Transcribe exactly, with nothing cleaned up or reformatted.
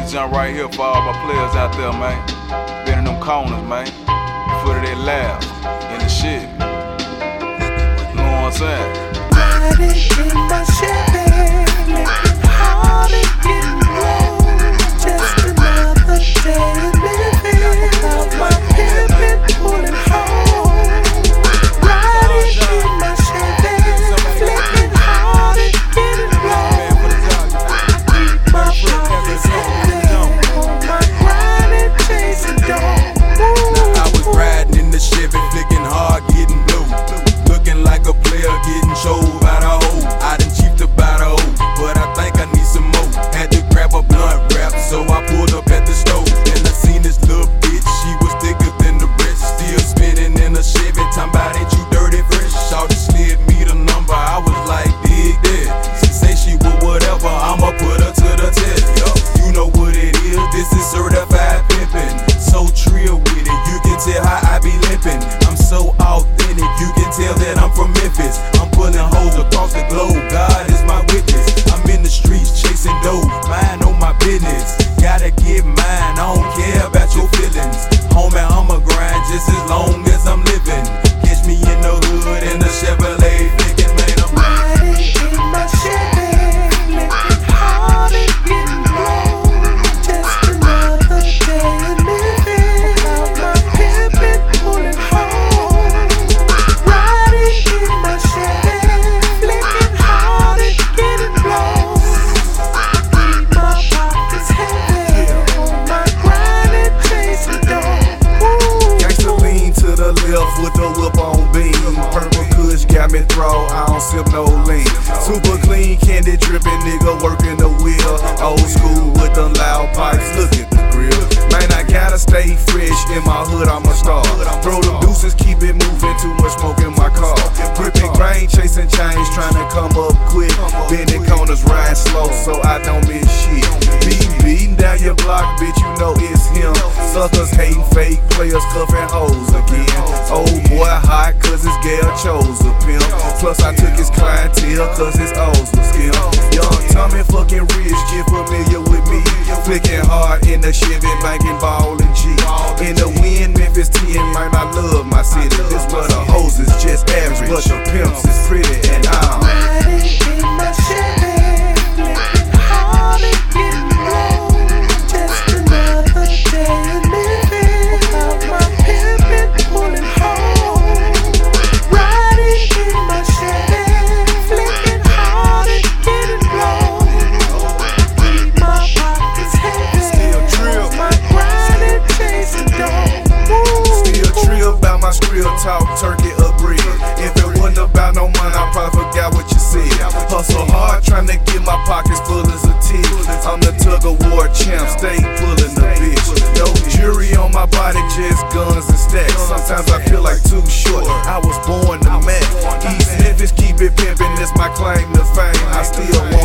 This jump right here for all my players out there, man. Been in them corners, man. Foot of that laugh in the shit. You know what I'm saying? Riding in my Chevy, living hard and getting low. Just another day of living. How my pimpin' pulling home. Riding in my Chevy, flipping hard and getting low. Keep my pockets heavy on my grind and chasing dough. Now I was riding in the Chevy, flicking hard, getting blue. Looking like a player, getting showed by the hole. I done cheaped about the hole, but I think I need some more. Had to grab a blunt wrap, so I pulled up at the stove. And I seen this little bitch, she was thicker than the rest. Still spinning in a Chevy, talking about ain't you dirty fresh. Shawty slid me the number, I was like, dig that. She say she would whatever, I'ma put her to the test. Yo, you know what it is, this is certified pimpin'. So trill with it, you can tell how I be limping. I'm so authentic, you can tell that I'm from Memphis. I'm pulling hoes across the globe, God is my witness. I'm in the streets chasing dough, mind on my business. Gotta get mine, I don't care about your feelings. Homie, I'ma grind just as long as I'm living. Catch me in the hood in a Chevrolet flicking, man, I'm riding in my Chevy, living hard and getting low. Just another day of living. How my pimpin' pulling home. Riding in my Chevy, flicking hard and getting low. Keep my pockets heavy on my grind and chasing dough. Gangsta lean to the left with the whip on beam. Purple kush got me throw, I don't sip no lean. Super clean, candy dripping, nigga working the wheel. Old school with the loud pipes, look at the grill. Man, I gotta stay fresh, in my hood I'm a star. Throw them deuces, keep it moving, too much smoke in my car. Gripping grain, chasing chains, trying to come up quick. Bending corners, ride slow, so I don't miss shit. Beating, beating down your block, bitch, you know it's him. Suckers hating fake players, cuffing hoes again. Old boy hot, cause his gal chose a pimp. Plus I took his clientele, cause his O's was skim. Young Tommy fucking rich, get familiar with me. Flicking hard in the Chevy, banking ball and G. In the wind, Memphis ten, man, I love my city. This where the hoes is just average, but the pimps is pretty and I'm riding in my Chevy, living hard and getting low. Just another day of living. How my pimpin' pulling home. Riding in my Chevy, flicking hard and getting low. Keep my pockets heavy on my grind and chasing dough. still trill about my skrill talk, turkey or bread. If it wasn't about no money, I probably forgot what you said. Hustle hard, trying to get my pockets full as a tick. I'm the tug of war champ, stay pulling the bitch. No jury on my body, just guns and stacks. Sometimes I feel like too short, I was born to match. East Memphis, keep it pimpin', that's my claim to fame. I still want